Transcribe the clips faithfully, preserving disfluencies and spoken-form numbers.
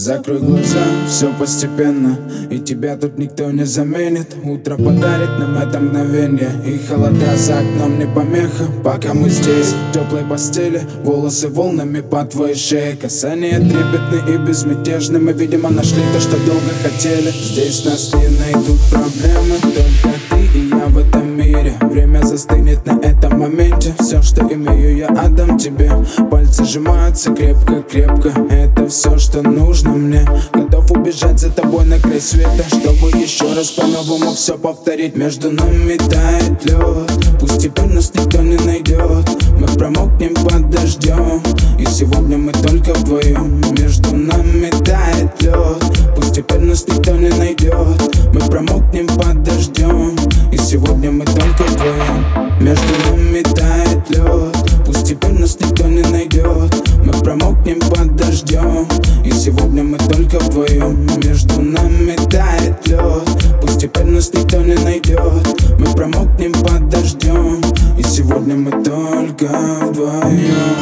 Закрой глаза, все постепенно, и тебя тут никто не заменит. Утро подарит нам это мгновение, и холода за окном не помеха. Пока мы здесь, в теплой постели, волосы волнами по твоей шее. Касания трепетны и безмятежны, мы, видимо, нашли то, что долго хотели. Здесь нас не найдут проблемы, только ты и я в этом мире. Время застынет на этом моменте, все, что имею, я отдам тебе. Пальцы сжимаются крепко-крепко, это все, что нужно мне. Готов убежать за тобой на край света, чтобы еще раз по-новому все повторить. Между нами тает лед, пусть теперь нас никто не найдет. Мы промокнем под дождем, и сегодня мы только вдвоем. Между нами тает лед, пусть теперь нас никто не найдет. Мы промокнем под дождем, и сегодня мы только вдвоем. Между нами тает лед, пусть теперь нас никто не найдет. Мы промокнем под дождем, и сегодня мы только вдвоем. Между нами тает лед, пусть теперь нас никто не найдет. Мы промокнем под дождем, и сегодня мы только вдвоем.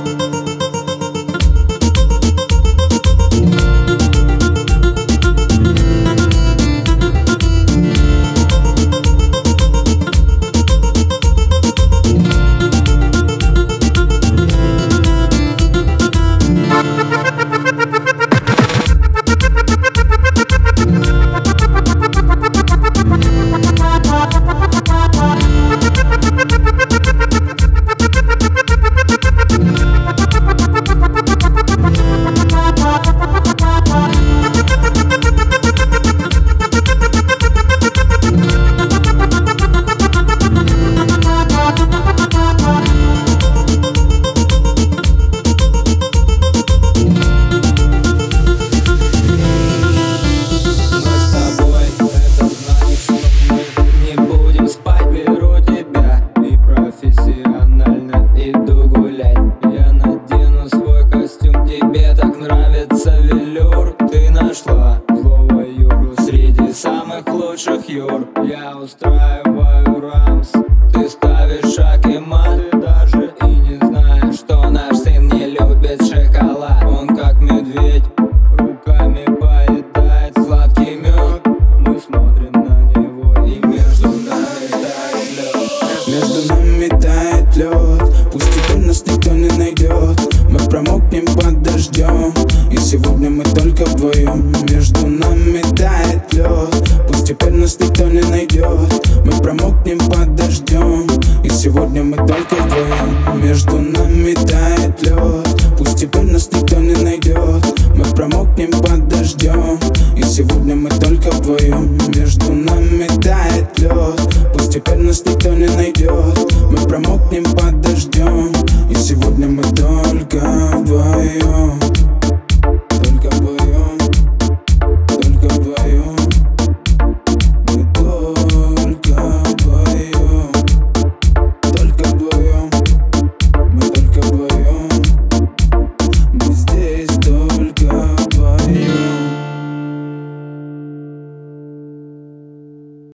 Злого Юру среди самых лучших Юр. Я устраиваю рамс, ты ставишь шаг и мат. Ты даже и не знаешь, что наш сын не любит шоколад. Он как медведь, руками поедает сладкий мед. Мы смотрим на него, и между нами тает лед. Между нами тает лед, пусть теперь нас никто не найдет. Мы промокнем под дождем, и сегодня мы только вдвоем. Между нами тает лед, пусть теперь нас никто не найдет. Мы промокнем под дождем, и сегодня мы только вдвоем. Между нами тает лед, пусть теперь нас никто не найдет. Мы промокнем под дождем, и сегодня мы только вдвоем. Между нами тает лед, пусть теперь нас никто не найдет. Мы промокнем под дождем,